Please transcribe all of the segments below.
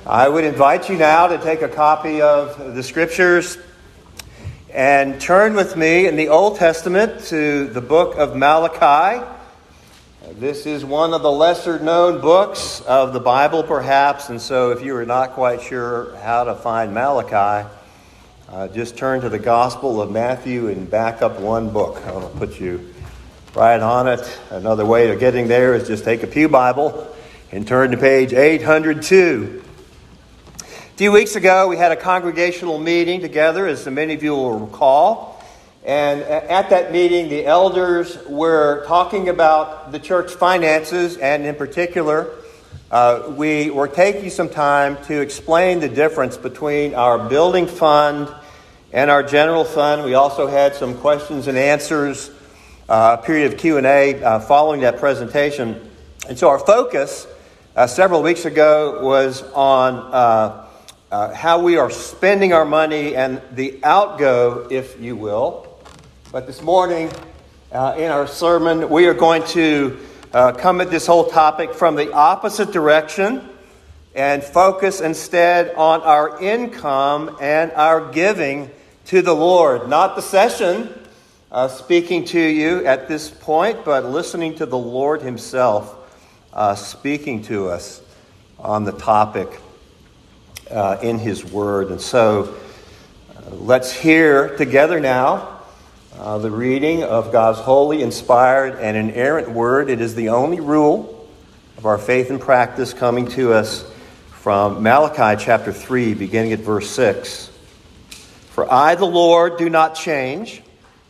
I would invite you now to take a copy of the Scriptures and turn with me in the Old Testament to the book of Malachi. This is one of the lesser-known books of the Bible, perhaps, and so if you are not quite sure how to find Malachi, just turn to the Gospel of Matthew and back up one book. I'll put you right on it. Another way of getting there is just take a pew Bible and turn to page 802. A few weeks ago, we had a congregational meeting together, as many of you will recall. And at that meeting, the elders were talking about the church finances, and in particular, we were taking some time to explain the difference between our building fund and our general fund. We also had some questions and answers, a period of Q&A following that presentation. And so our focus several weeks ago was on how we are spending our money and the outgo, if you will. But this morning, in our sermon, we are going to come at this whole topic from the opposite direction and focus instead on our income and our giving to the Lord. Not the session speaking to you at this point, but listening to the Lord Himself speaking to us on the topic in His Word. And so let's hear together now the reading of God's holy, inspired, and inerrant Word. It is the only rule of our faith and practice, coming to us from Malachi chapter 3, beginning at verse 6. For I, the Lord, do not change.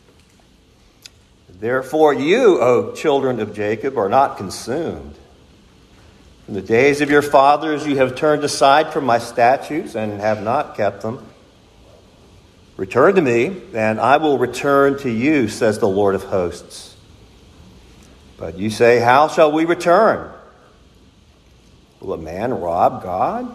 Therefore you, O children of Jacob, are not consumed. From the days of your fathers you have turned aside from my statutes and have not kept them. Return to me, and I will return to you, says the Lord of hosts. But you say, how shall we return? Will a man rob God?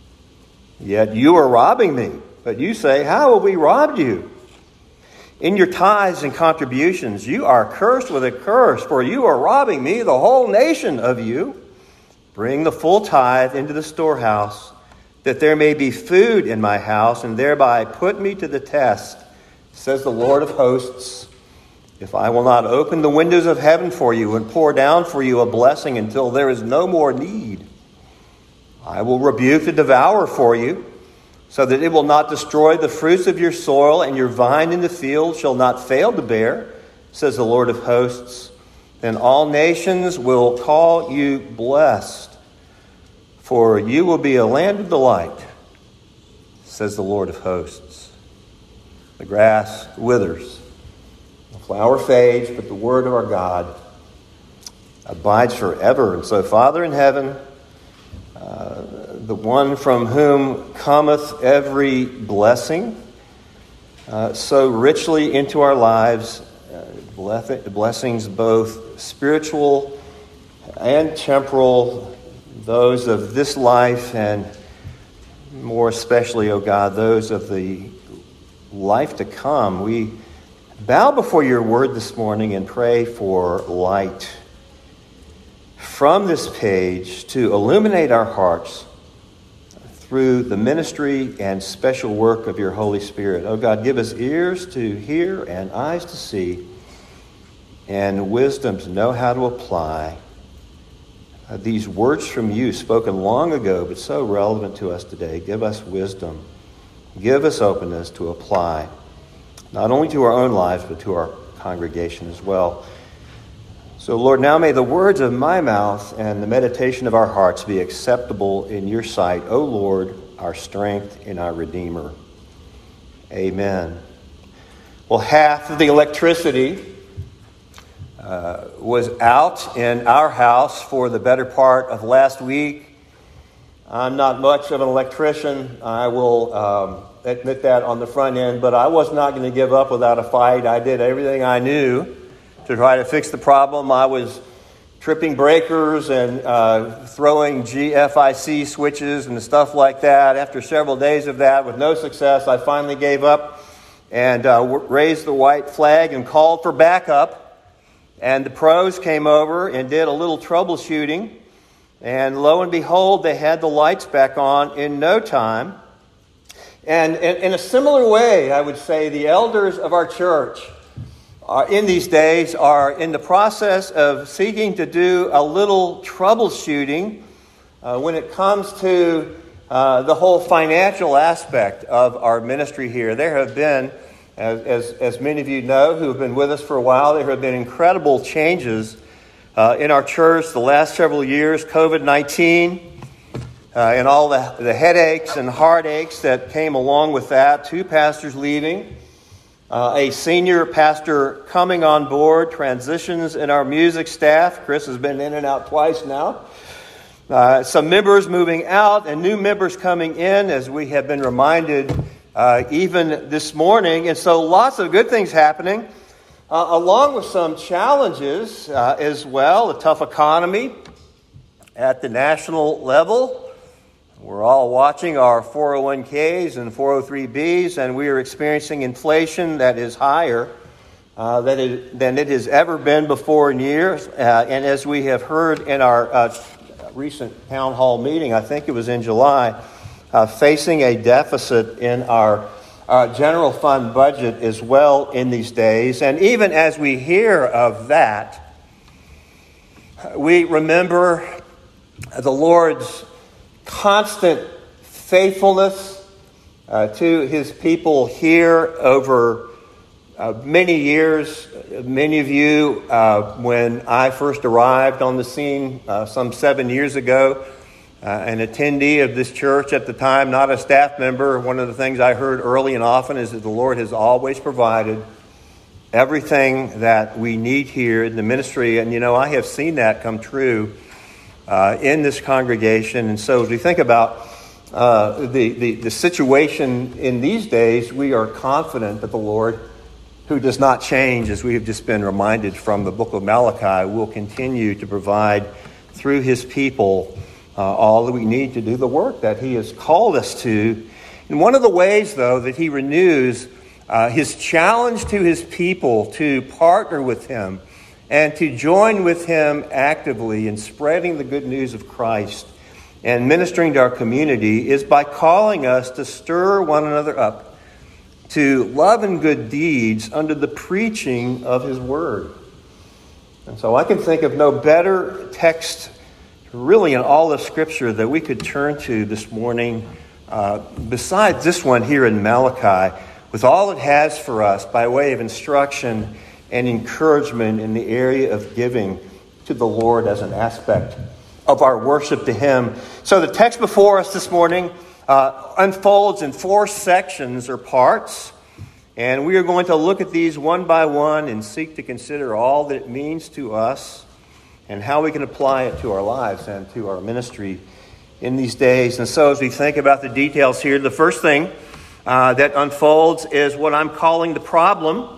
Yet you are robbing me. But you say, how have we robbed you? In your tithes and contributions, you are cursed with a curse, for you are robbing me, the whole nation of you. Bring the full tithe into the storehouse, that there may be food in my house, and thereby put me to the test, says the Lord of hosts. If I will not open the windows of heaven for you and pour down for you a blessing until there is no more need, I will rebuke the devourer for you, so that it will not destroy the fruits of your soil, and your vine in the field shall not fail to bear, says the Lord of hosts. Then all nations will call you blessed, for you will be a land of delight, says the Lord of hosts. The grass withers, the flower fades, but the word of our God abides forever. And so, Father in heaven, the one from whom cometh every blessing, so richly into our lives, blessings both spiritual and temporal, those of this life, and more especially, O God, those of the life to come. We bow before your word this morning and pray for light from this page to illuminate our hearts through the ministry and special work of your Holy Spirit. Oh God, give us ears to hear and eyes to see and wisdom to know how to apply these words from you, spoken long ago but so relevant to us today. Give us wisdom. Give us openness to apply, not only to our own lives, but to our congregation as well. So, Lord, now may the words of my mouth and the meditation of our hearts be acceptable in your sight, O Lord, our strength and our Redeemer. Amen. Well, half of the electricity was out in our house for the better part of last week. I'm not much of an electrician. I will admit that on the front end, but I was not going to give up without a fight. I did everything I knew to try to fix the problem. I was tripping breakers and throwing GFIC switches and stuff like that. After several days of that, with no success, I finally gave up and raised the white flag and called for backup. And the pros came over and did a little troubleshooting. And lo and behold, they had the lights back on in no time. And in a similar way, I would say, the elders of our church in these days are in the process of seeking to do a little troubleshooting when it comes to the whole financial aspect of our ministry here. There have been, as many of you know who have been with us for a while, there have been incredible changes in our church the last several years. COVID-19 and all the headaches and heartaches that came along with that. 2 pastors leaving, a senior pastor coming on board, transitions in our music staff. Chris has been in and out twice now. Some members moving out and new members coming in, as we have been reminded even this morning. And so lots of good things happening, along with some challenges as well. A tough economy at the national level. We're all watching our 401ks and 403bs, and we are experiencing inflation that is higher than it has ever been before in years. And as we have heard in our recent town hall meeting, I think it was in July, facing a deficit in our general fund budget as well in these days. And even as we hear of that, we remember the Lord's constant faithfulness to his people here over many years. Many of you, when I first arrived on the scene some 7 years ago, an attendee of this church at the time, not a staff member, one of the things I heard early and often is that the Lord has always provided everything that we need here in the ministry. And, I have seen that come true in this congregation. And so as we think about the situation in these days, we are confident that the Lord, who does not change, as we have just been reminded from the book of Malachi, will continue to provide through his people all that we need to do the work that he has called us to. And one of the ways, though, that he renews his challenge to his people to partner with him and to join with him actively in spreading the good news of Christ and ministering to our community is by calling us to stir one another up to love and good deeds under the preaching of his word. And so I can think of no better text really in all of Scripture that we could turn to this morning besides this one here in Malachi, with all it has for us by way of instruction and encouragement in the area of giving to the Lord as an aspect of our worship to him. So the text before us this morning unfolds in 4 sections or parts, and we are going to look at these one by one and seek to consider all that it means to us and how we can apply it to our lives and to our ministry in these days. And so as we think about the details here, the first thing that unfolds is what I'm calling the problem.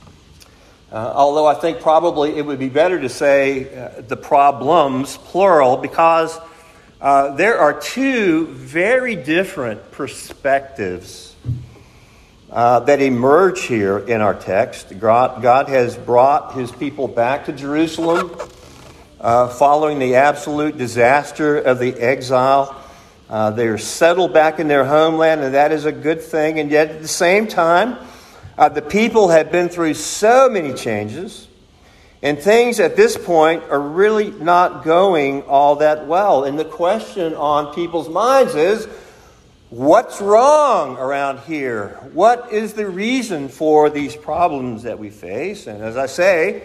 Although I think probably it would be better to say the problems, plural, because there are 2 very different perspectives that emerge here in our text. God has brought his people back to Jerusalem following the absolute disaster of the exile. They are settled back in their homeland, and that is a good thing. And yet at the same time, the people have been through so many changes, and things at this point are really not going all that well. And the question on people's minds is, what's wrong around here? What is the reason for these problems that we face? And as I say,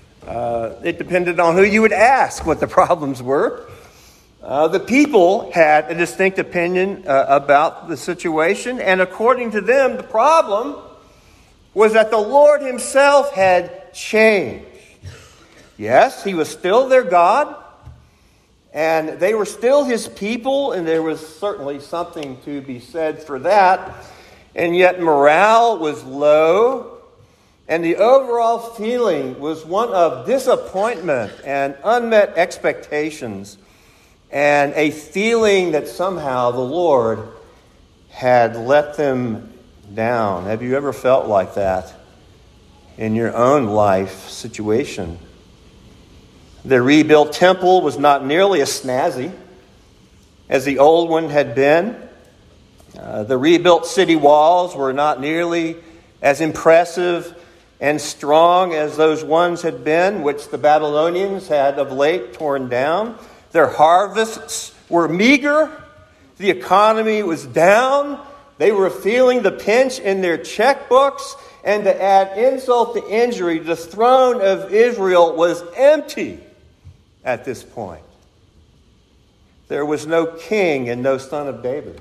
it depended on who you would ask what the problems were. The people had a distinct opinion about the situation, and according to them, the problem was that the Lord himself had changed. Yes, he was still their God, and they were still his people, and there was certainly something to be said for that. And yet morale was low, and the overall feeling was one of disappointment and unmet expectations, and a feeling that somehow the Lord had let them down. Have you ever felt like that in your own life situation? The rebuilt temple was not nearly as snazzy as the old one had been. The rebuilt city walls were not nearly as impressive and strong as those ones had been, which the Babylonians had of late torn down. Their harvests were meager. The economy was down. They were feeling the pinch in their checkbooks. And to add insult to injury, the throne of Israel was empty at this point. There was no king and no son of David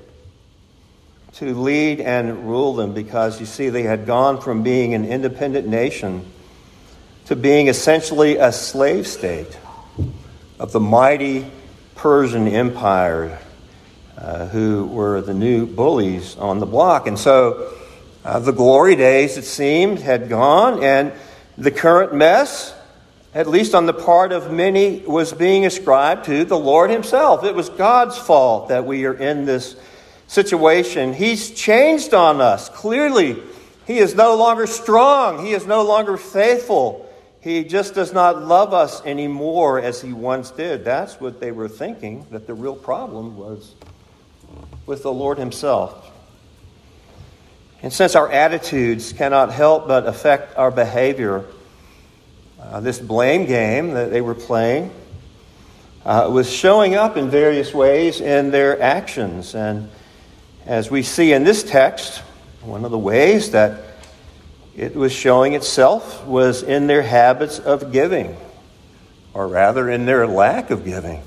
to lead and rule them, because, you see, they had gone from being an independent nation to being essentially a slave state of the mighty Persian Empire, who were the new bullies on the block. And so the glory days, it seemed, had gone, and the current mess, at least on the part of many, was being ascribed to the Lord himself. It was God's fault that we are in this situation. He's changed on us. Clearly, he is no longer strong. He is no longer faithful. He just does not love us anymore as he once did. That's what they were thinking, that the real problem was with the Lord himself. And since our attitudes cannot help but affect our behavior, this blame game that they were playing was showing up in various ways in their actions. And as we see in this text, one of the ways that it was showing itself was in their habits of giving, or rather in their lack of giving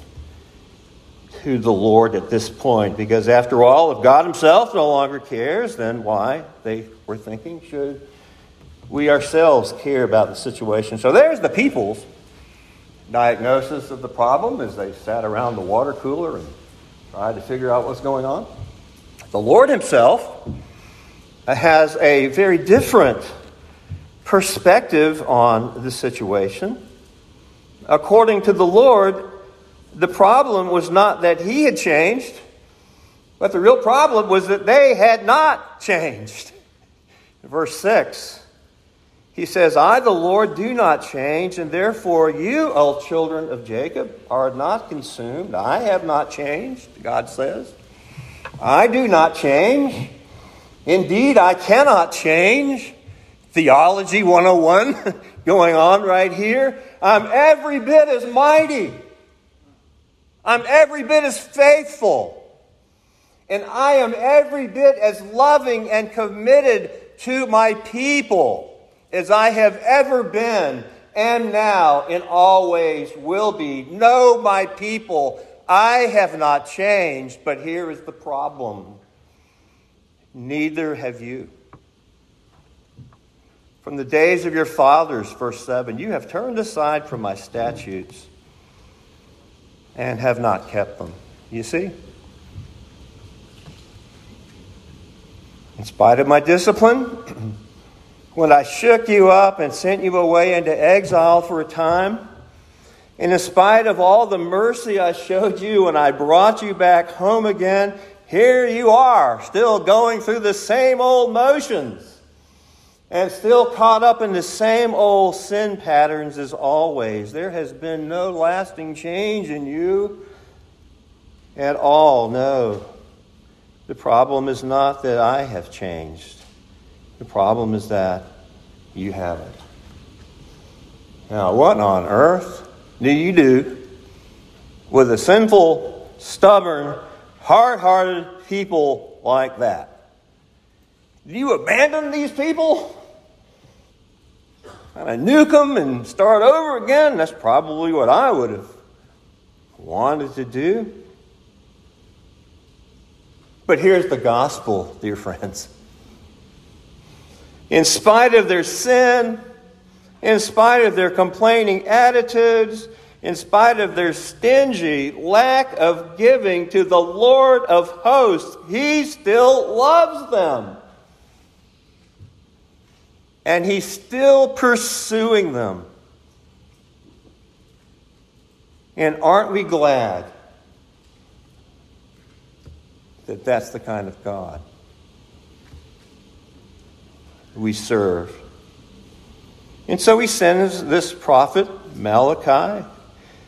to the Lord at this point. Because after all, if God himself no longer cares, then why, they were thinking, should we ourselves care about the situation? So there's the people's diagnosis of the problem as they sat around the water cooler and tried to figure out what's going on. The Lord himself has a very different perspective on the situation. According to the Lord, the problem was not that he had changed, but the real problem was that they had not changed. Verse 6, he says, I, the Lord, do not change, and therefore you, O children of Jacob, are not consumed. I have not changed, God says. I do not change. Indeed, I cannot change. Theology 101 going on right here. I'm every bit as mighty. I'm every bit as faithful. And I am every bit as loving and committed to my people as I have ever been, and now and always will be. No, my people, I have not changed, but here is the problem. Neither have you. From the days of your fathers, verse 7, you have turned aside from my statutes and have not kept them. You see? In spite of my discipline, when I shook you up and sent you away into exile for a time, and in spite of all the mercy I showed you when I brought you back home again, here you are, still going through the same old motions and still caught up in the same old sin patterns as always. There has been no lasting change in you at all. No. The problem is not that I have changed. The problem is that you haven't. Now, what on earth do you do with a sinful, stubborn, hard-hearted people like that? Do you abandon these people? Kind of nuke them and start over again? That's probably what I would have wanted to do. But here's the gospel, dear friends. In spite of their sin, in spite of their complaining attitudes, in spite of their stingy lack of giving to the Lord of hosts, he still loves them. And he's still pursuing them. And aren't we glad that that's the kind of God we serve? And so he sends this prophet, Malachi,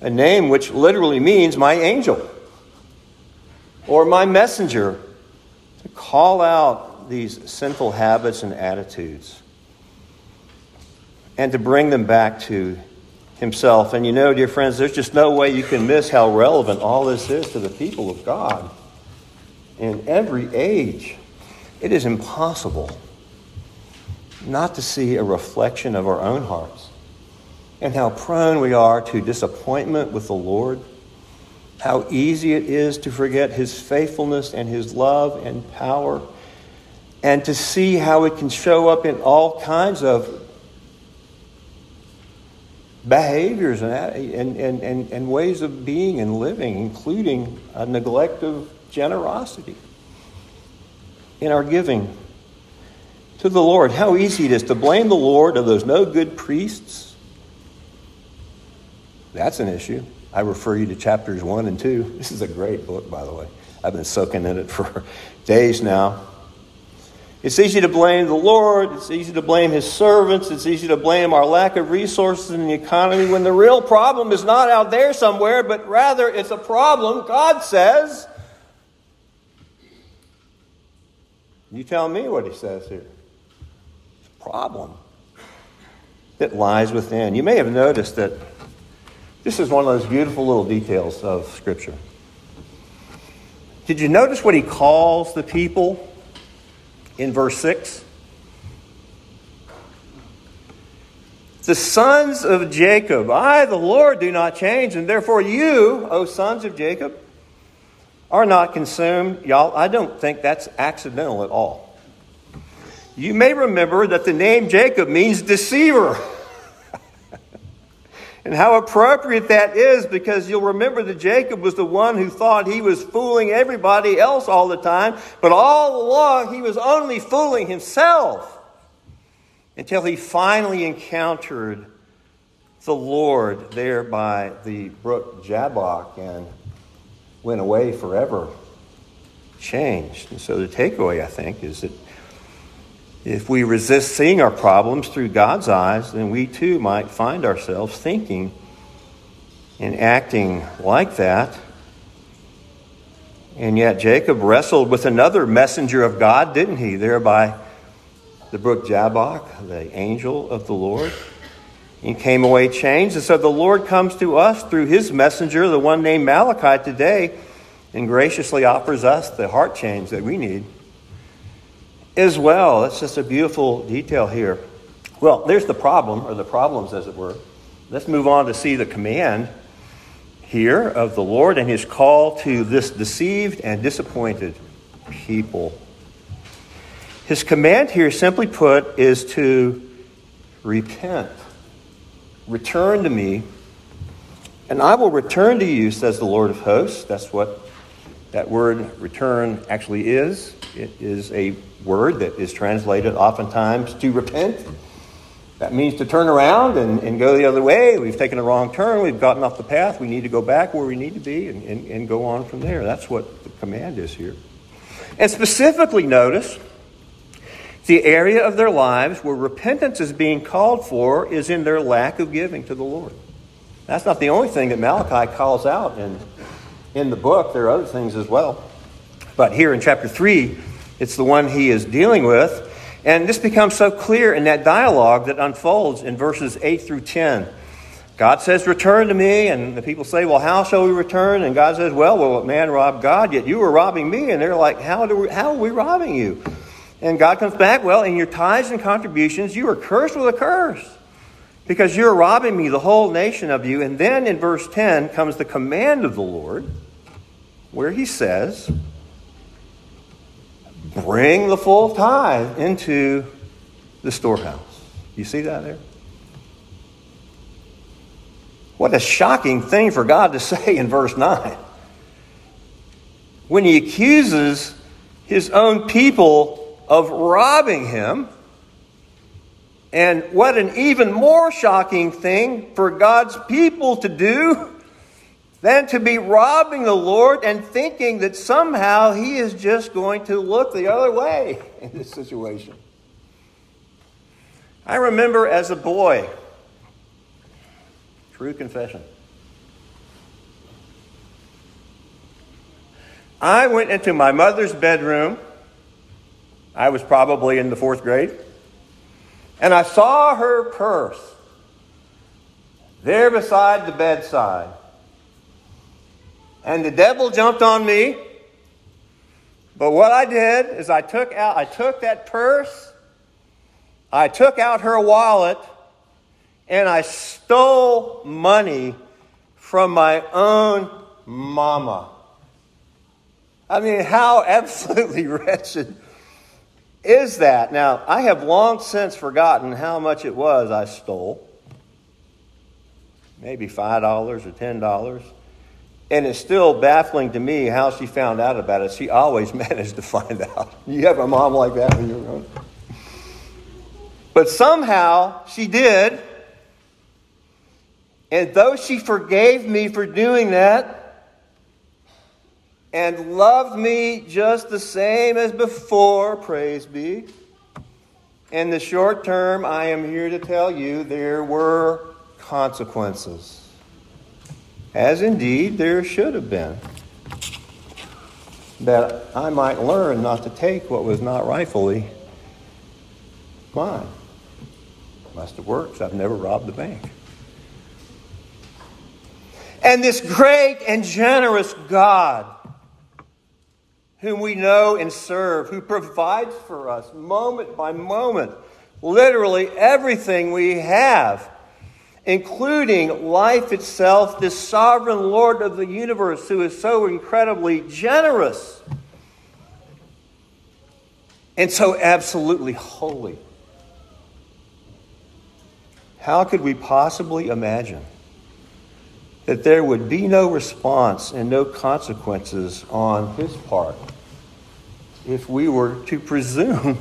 a name which literally means my angel or my messenger, to call out these sinful habits and attitudes and to bring them back to himself. And you know, dear friends, there's just no way you can miss how relevant all this is to the people of God in every age. It is impossible not to see a reflection of our own hearts and how prone we are to disappointment with the Lord, how easy it is to forget his faithfulness and his love and power, and to see how it can show up in all kinds of behaviors and ways of being and living, including a neglect of generosity in our giving to the Lord. How easy it is to blame the Lord of those no good priests. That's an issue. I refer you to chapters 1 and 2. This is a great book, by the way. I've been soaking in it for days now. It's easy to blame the Lord. It's easy to blame his servants. It's easy to blame our lack of resources in the economy when the real problem is not out there somewhere, but rather it's a problem, God says. You tell me what he says here. It's a problem that lies within. You may have noticed that this is one of those beautiful little details of Scripture. Did you notice what he calls the people in verse 6? The sons of Jacob, I, the Lord, do not change, and therefore you, O sons of Jacob, are not consumed. Y'all, I don't think that's accidental at all. You may remember that the name Jacob means deceiver. And how appropriate that is, because you'll remember that Jacob was the one who thought he was fooling everybody else all the time, but all along he was only fooling himself until he finally encountered the Lord there by the brook Jabbok and went away forever changed. And so the takeaway, I think, is that if we resist seeing our problems through God's eyes, then we too might find ourselves thinking and acting like that. And yet Jacob wrestled with another messenger of God, didn't he? There by the brook Jabbok, the angel of the Lord. He came away changed. And so the Lord comes to us through his messenger, the one named Malachi, today, and graciously offers us the heart change that we need as well. That's just a beautiful detail here. Well, there's the problem, or the problems, as it were. Let's move on to see the command here of the Lord and his call to this deceived and disappointed people. His command here, simply put, is to repent. Return to me, and I will return to you, says the Lord of hosts. That's what that word return actually is. It is a word that is translated oftentimes to repent. That means to turn around and go the other way. We've taken a wrong turn. We've gotten off the path. We need to go back where we need to be and go on from there. That's what the command is here. And specifically notice the area of their lives where repentance is being called for is in their lack of giving to the Lord. That's not the only thing that Malachi calls out in the book. There are other things as well. But here in chapter 3, it's the one he is dealing with. And this becomes so clear in that dialogue that unfolds in verses 8 through 10. God says, return to me. And the people say, well, how shall we return? And God says, well, will a man rob God? Yet you are robbing me. And they're like, how are we robbing you? And God comes back, well, in your tithes and contributions, you are cursed with a curse, because you're robbing me, the whole nation of you. And then in verse 10 comes the command of the Lord, where he says, bring the full tithe into the storehouse. You see that there? What a shocking thing for God to say in verse 9. When he accuses his own people of robbing him. And what an even more shocking thing for God's people to do than to be robbing the Lord and thinking that somehow he is just going to look the other way in this situation. I remember as a boy, true confession, I went into my mother's bedroom. I was probably in the 4th grade. And I saw her purse there beside the bedside. And the devil jumped on me. But what I did is I took that purse, I took out her wallet, and I stole money from my own mama. I mean, how absolutely wretched is that? Now, I have long since forgotten how much it was I stole. Maybe $5 or $10. And it's still baffling to me how she found out about it. She always managed to find out. You have a mom like that when you're around. But somehow she did. And though she forgave me for doing that, and loved me just the same as before, praise be, in the short term, I am here to tell you there were consequences. As indeed there should have been. That I might learn not to take what was not rightfully mine. Must have worked. I've never robbed the bank. And this great and generous God, whom we know and serve, who provides for us moment by moment, literally everything we have, including life itself, this sovereign Lord of the universe who is so incredibly generous and so absolutely holy. How could we possibly imagine that there would be no response and no consequences on his part if we were to presume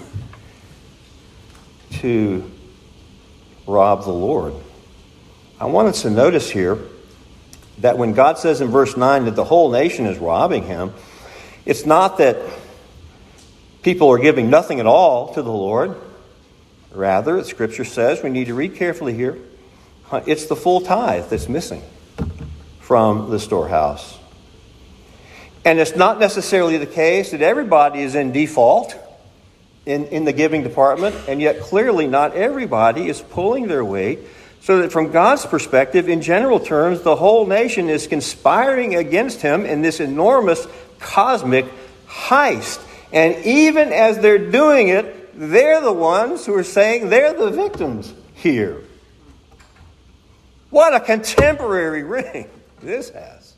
to rob the Lord? I want us to notice here that when God says in verse 9 that the whole nation is robbing him, it's not that people are giving nothing at all to the Lord. Rather, as Scripture says, we need to read carefully here, it's the full tithe that's missing from the storehouse. And it's not necessarily the case that everybody is in default in the giving department, and yet clearly not everybody is pulling their weight, so that from God's perspective, in general terms, the whole nation is conspiring against him in this enormous cosmic heist. And even as they're doing it, they're the ones who are saying they're the victims here. What a contemporary ring this has.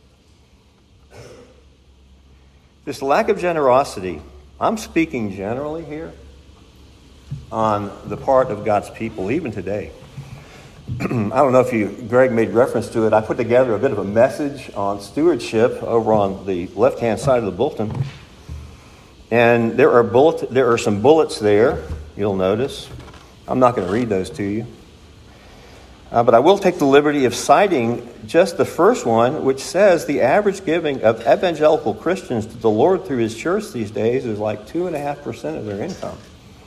This lack of generosity, I'm speaking generally here, on the part of God's people, even today. I don't know if Greg made reference to it. I put together a bit of a message on stewardship over on the left-hand side of the bulletin. And there are some bullets there, you'll notice. I'm not going to read those to you. But I will take the liberty of citing just the first one, which says the average giving of evangelical Christians to the Lord through his church these days is like 2.5% of their income.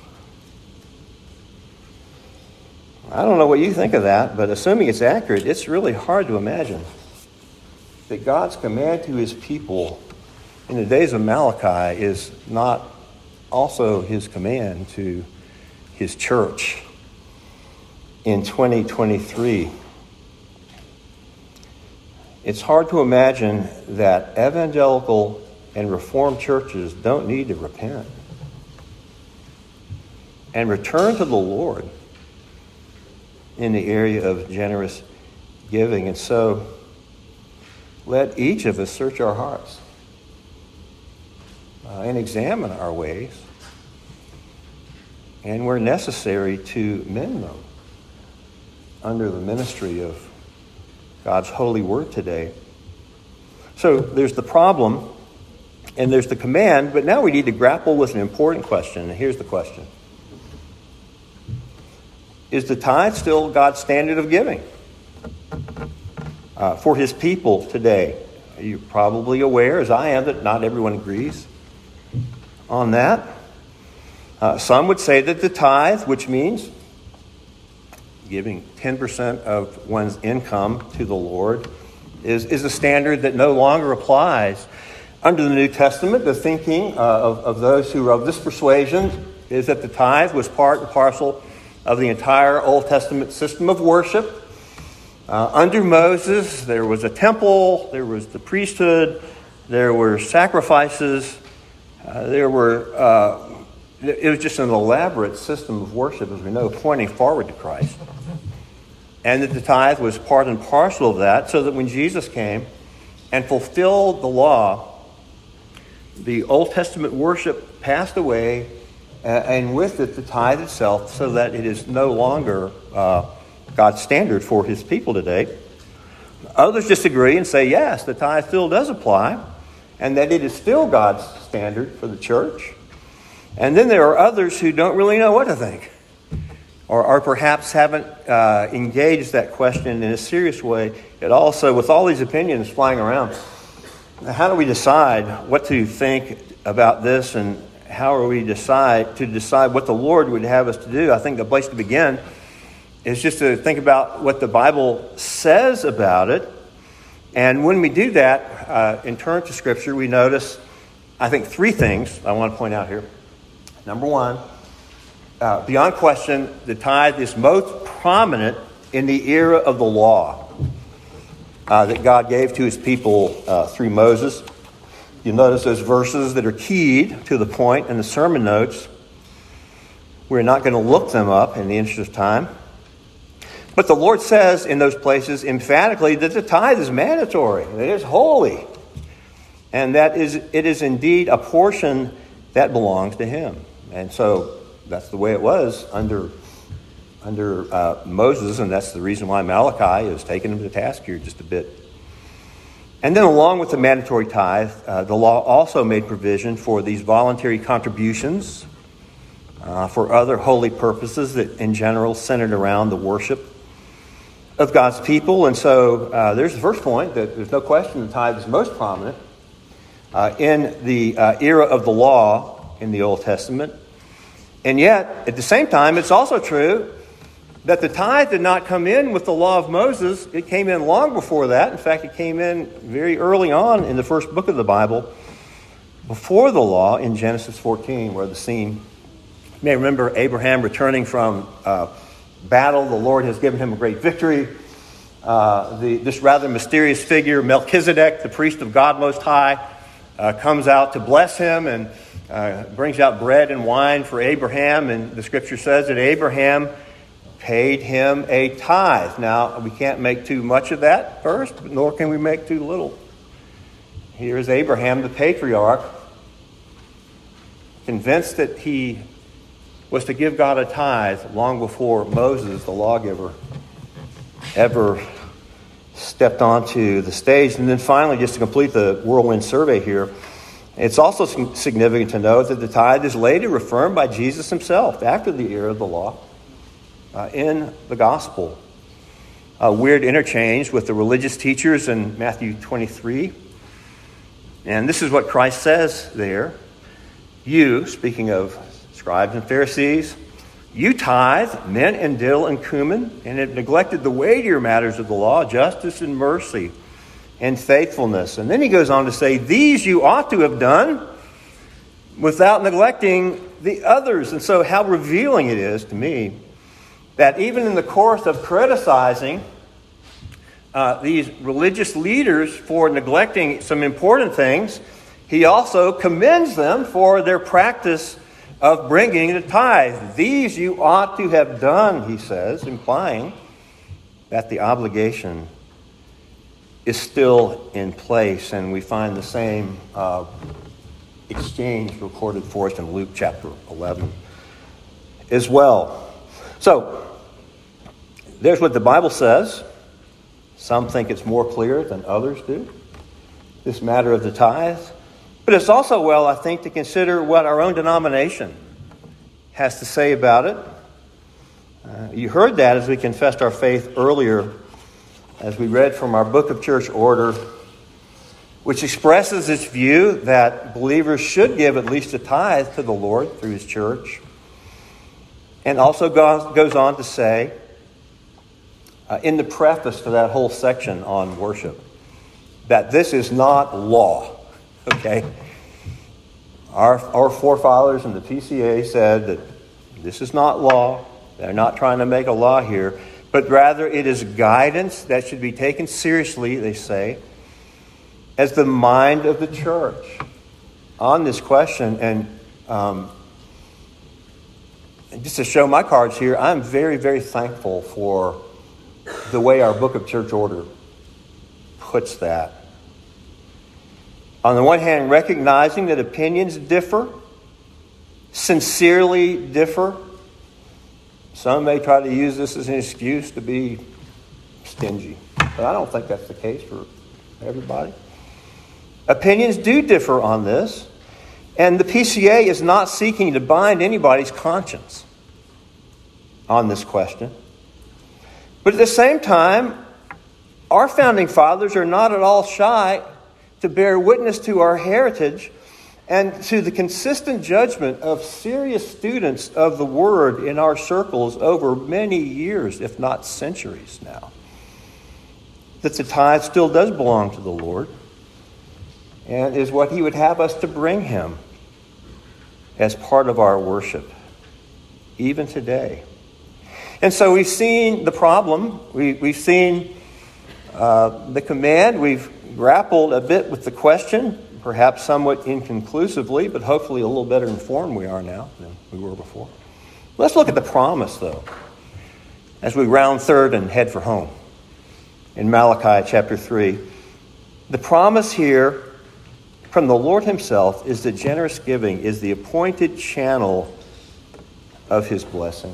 I don't know what you think of that, but assuming it's accurate, it's really hard to imagine that God's command to his people in the days of Malachi is not also his command to his church in 2023. It's hard to imagine that evangelical and Reformed churches don't need to repent and return to the Lord in the area of generous giving. And so let each of us search our hearts and examine our ways, and where necessary to mend them under the ministry of God's holy word today. So there's the problem and there's the command, but now we need to grapple with an important question. And here's the question. Is the tithe still God's standard of giving for his people today? You're probably aware, as I am, that not everyone agrees on that. Some would say that the tithe, which means giving 10% of one's income to the Lord, is a standard that no longer applies. Under the New Testament, the thinking of those who are of this persuasion is that the tithe was part and parcel of the entire Old Testament system of worship. Under Moses, there was a temple, there was the priesthood, there were sacrifices, it was just an elaborate system of worship, as we know, pointing forward to Christ. And that the tithe was part and parcel of that, so that when Jesus came and fulfilled the law, the Old Testament worship passed away, and with it the tithe itself, so that it is no longer God's standard for his people today. Others disagree and say, yes, the tithe still does apply, and that it is still God's standard for the church. And then there are others who don't really know what to think, or perhaps haven't engaged that question in a serious way at all. So with all these opinions flying around, how do we decide what to think about this, and how are we decide what the Lord would have us to do? I think the place to begin is just to think about what the Bible says about it. And when we do that, and turn to Scripture, we notice, I think, three things I want to point out here. Number one, beyond question, the tithe is most prominent in the era of the law that God gave to his people through Moses. You'll notice those verses that are keyed to the point in the sermon notes. We're not going to look them up in the interest of time. But the Lord says in those places emphatically that the tithe is mandatory, that it is holy, and that it is indeed a portion that belongs to him. And so that's the way it was under Moses, and that's the reason why Malachi is taking him to task here just a bit. And then along with the mandatory tithe, the law also made provision for these voluntary contributions for other holy purposes that in general centered around the worship of God's people. And so there's the first point, that there's no question the tithe is most prominent in the era of the law in the Old Testament. And yet, at the same time, it's also true that the tithe did not come in with the law of Moses. It came in long before that. In fact, it came in very early on in the first book of the Bible, before the law, in Genesis 14, where the scene, you may remember Abraham returning from battle. The Lord has given him a great victory. This rather mysterious figure, Melchizedek, the priest of God Most High, comes out to bless him and brings out bread and wine for Abraham. And the scripture says that Abraham paid him a tithe. Now, we can't make too much of that first, nor can we make too little. Here is Abraham, the patriarch, convinced that he was to give God a tithe long before Moses, the lawgiver, ever stepped onto the stage. And then finally, just to complete the whirlwind survey here, it's also significant to note that the tithe is later affirmed by Jesus himself after the era of the law in the gospel. A weird interchange with the religious teachers in Matthew 23. And this is what Christ says there. You, speaking of scribes and Pharisees, you tithe mint and dill and cumin, and have neglected the weightier matters of the law, justice and mercy and faithfulness. And then he goes on to say, these you ought to have done without neglecting the others. And so how revealing it is to me that even in the course of criticizing these religious leaders for neglecting some important things, he also commends them for their practice of bringing the tithe. These you ought to have done, he says, implying that the obligation is still in place. And we find the same exchange recorded for us in Luke chapter 11 as well. So, there's what the Bible says. Some think it's more clear than others do, this matter of the tithe. But it's also well, I think, to consider what our own denomination has to say about it. You heard that as we confessed our faith earlier, as we read from our Book of Church Order, which expresses this view that believers should give at least a tithe to the Lord through his church. And also goes on to say, in the preface to that whole section on worship, that this is not law. Okay? Our forefathers in the PCA said that this is not law. They're not trying to make a law here, but rather it is guidance that should be taken seriously, they say, as the mind of the church on this question. And just to show my cards here, I'm very, very thankful for the way our Book of Church Order puts that. On the one hand, recognizing that opinions differ, sincerely differ. Some may try to use this as an excuse to be stingy, but I don't think that's the case for everybody. Opinions do differ on this, and the PCA is not seeking to bind anybody's conscience on this question. But at the same time, our founding fathers are not at all shy to bear witness to our heritage and to the consistent judgment of serious students of the Word in our circles over many years, if not centuries now, that the tithe still does belong to the Lord and is what He would have us to bring Him as part of our worship, even today. And so we've seen the problem, we've seen the command, we've grappled a bit with the question, perhaps somewhat inconclusively, but hopefully a little better informed we are now than we were before. Let's look at the promise, though, as we round third and head for home. In Malachi chapter 3, the promise here from the Lord Himself is that generous giving is the appointed channel of His blessing.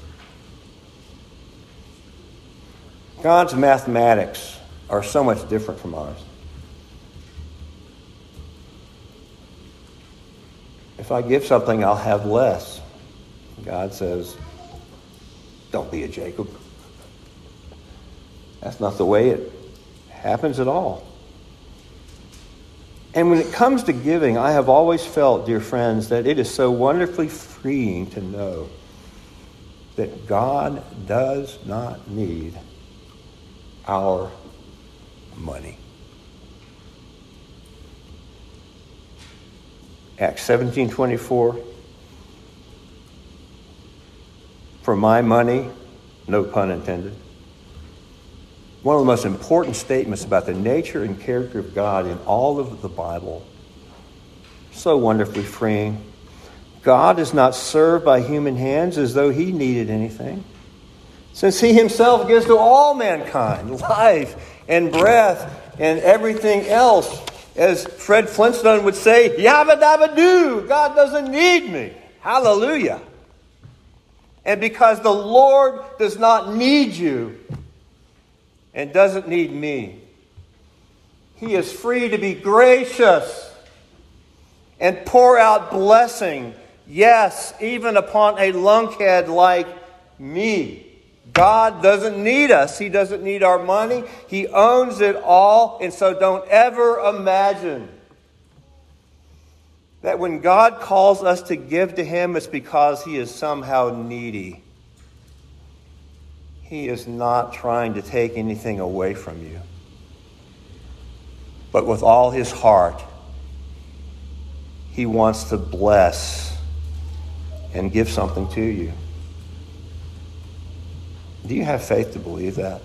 God's mathematics are so much different from ours. If I give something, I'll have less. God says, don't be a Jacob. That's not the way it happens at all. And when it comes to giving, I have always felt, dear friends, that it is so wonderfully freeing to know that God does not need our money. Acts 17:24. For my money, no pun intended. One of the most important statements about the nature and character of God in all of the Bible. So wonderfully freeing. God is not served by human hands as though He needed anything, since He Himself gives to all mankind life and breath and everything else. As Fred Flintstone would say, yabba dabba doo, God doesn't need me. Hallelujah. And because the Lord does not need you and doesn't need me, He is free to be gracious and pour out blessing, yes, even upon a lunkhead like me. God doesn't need us. He doesn't need our money. He owns it all. And so don't ever imagine that when God calls us to give to Him, it's because He is somehow needy. He is not trying to take anything away from you. But with all His heart, He wants to bless and give something to you. Do you have faith to believe that?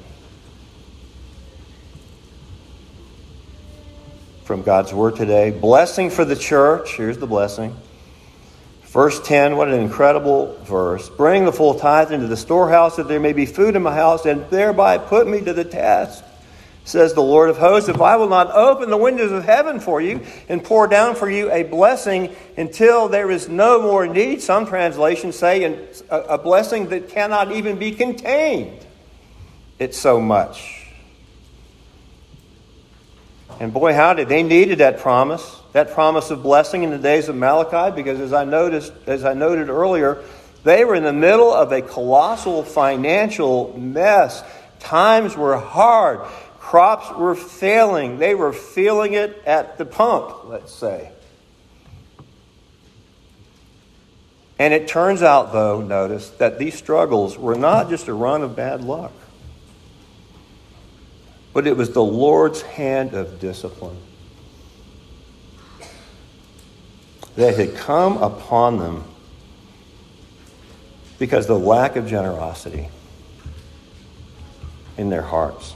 From God's Word today, blessing for the church. Here's the blessing. Verse 10, what an incredible verse. Bring the full tithe into the storehouse, that there may be food in my house, and thereby put me to the test, says the Lord of hosts, if I will not open the windows of heaven for you and pour down for you a blessing until there is no more need. Some translations say a blessing that cannot even be contained. It's so much. And boy, howdy, they needed that promise of blessing in the days of Malachi, because as I noted earlier, they were in the middle of a colossal financial mess. Times were hard. Crops were failing. They were feeling it at the pump, let's say. And it turns out, though, notice, that these struggles were not just a run of bad luck, but it was the Lord's hand of discipline. that had come upon them because of the lack of generosity in their hearts.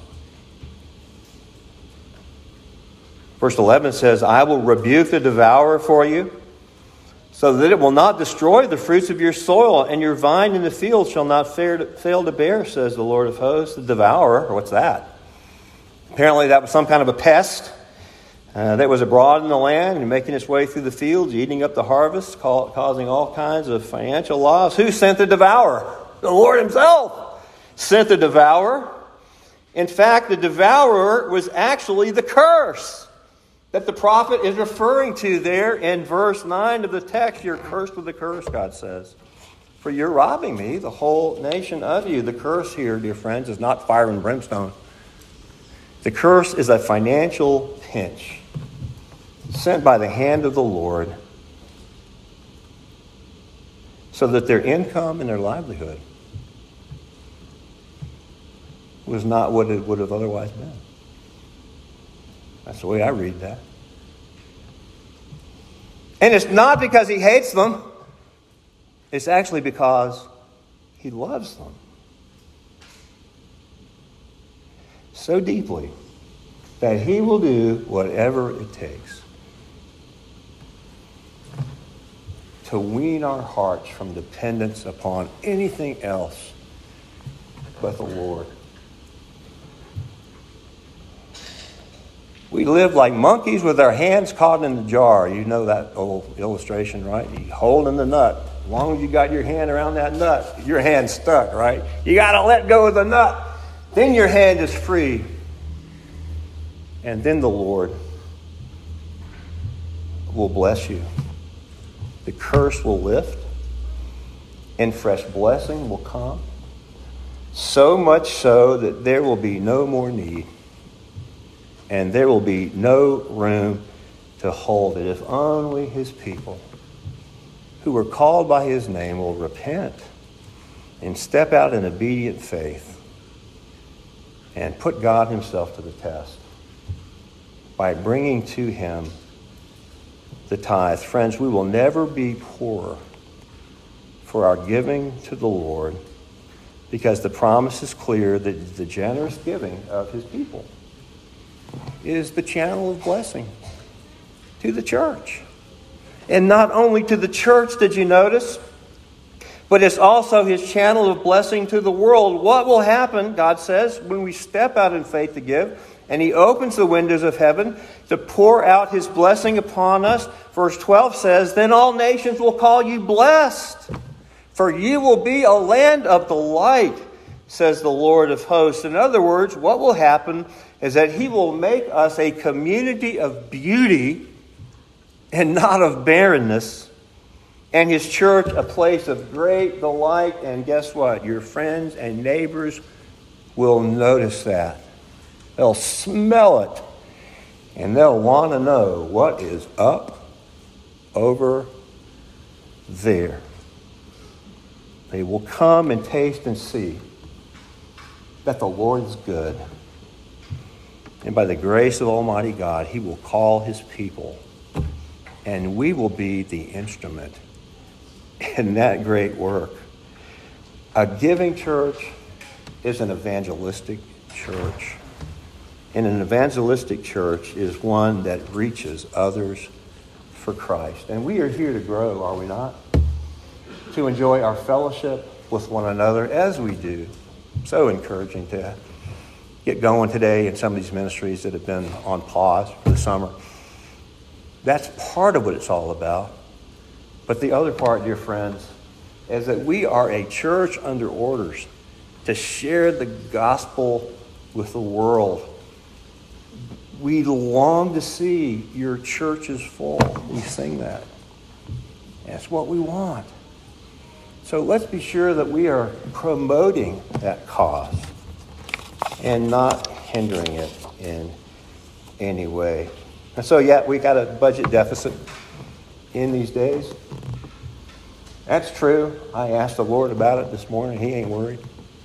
Verse 11 says, I will rebuke the devourer for you, so that it will not destroy the fruits of your soil, and your vine in the field shall not fail to bear, says the Lord of hosts. The devourer, what's that? Apparently that was some kind of a pest that was abroad in the land and making its way through the fields, eating up the harvest, causing all kinds of financial loss. Who sent the devourer? The Lord himself sent the devourer. In fact, the devourer was actually the curse that the prophet is referring to there in verse 9 of the text. You're cursed with a curse, God says. For you're robbing me, the whole nation of you. The curse here, dear friends, is not fire and brimstone. The curse is a financial pinch sent by the hand of the Lord so that their income and their livelihood was not what it would have otherwise been. That's the way I read that. And it's not because he hates them. It's actually because he loves them so deeply that he will do whatever it takes to wean our hearts from dependence upon anything else but the Lord. We live like monkeys with our hands caught in the jar. You know that old illustration, right? You holding the nut. As long as you got your hand around that nut, your hand's stuck, right? You got to let go of the nut. Then your hand is free. And then the Lord will bless you. The curse will lift, and fresh blessing will come. So much so that there will be no more need. And there will be no room to hold it if only his people who are called by his name will repent and step out in obedient faith and put God himself to the test by bringing to him the tithe. Friends, we will never be poorer for our giving to the Lord because the promise is clear that the generous giving of his people is the channel of blessing to the church. And not only to the church, did you notice? But it's also his channel of blessing to the world. What will happen, God says, when we step out in faith to give, and he opens the windows of heaven to pour out his blessing upon us? Verse 12 says, then all nations will call you blessed, for you will be a land of delight, says the Lord of hosts. In other words, what will happen is that he will make us a community of beauty and not of barrenness, and his church a place of great delight. And guess what? Your friends and neighbors will notice that. They'll smell it, and they'll want to know what is up over there. They will come and taste and see that the Lord is good. And by the grace of Almighty God, he will call his people, and we will be the instrument in that great work. A giving church is an evangelistic church. And an evangelistic church is one that reaches others for Christ. And we are here to grow, are we not? To enjoy our fellowship with one another as we do. So encouraging to get going today in some of these ministries that have been on pause for the summer. That's part of what it's all about. But the other part, dear friends, is that we are a church under orders to share the gospel with the world. We long to see your churches full. We sing that. That's what we want. So let's be sure that we are promoting that cause and not hindering it in any way. And so, yeah, we got a budget deficit in these days. That's true. I asked the Lord about it this morning. He ain't worried.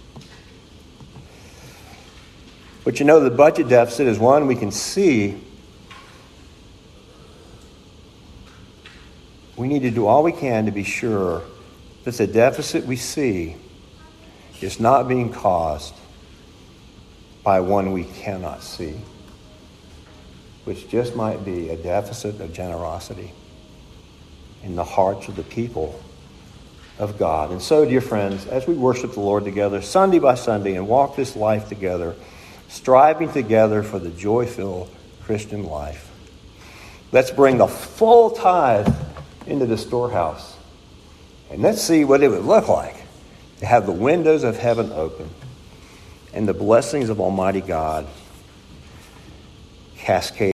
But you know, the budget deficit is one we can see we need to do all we can to be sure that the deficit we see is not being caused by one we cannot see, which just might be a deficit of generosity in the hearts of the people of God. And so, dear friends, as we worship the Lord together, Sunday by Sunday, and walk this life together, striving together for the joy-filled Christian life, let's bring the full tithe into the storehouse. And let's see what it would look like to have the windows of heaven open and the blessings of Almighty God cascade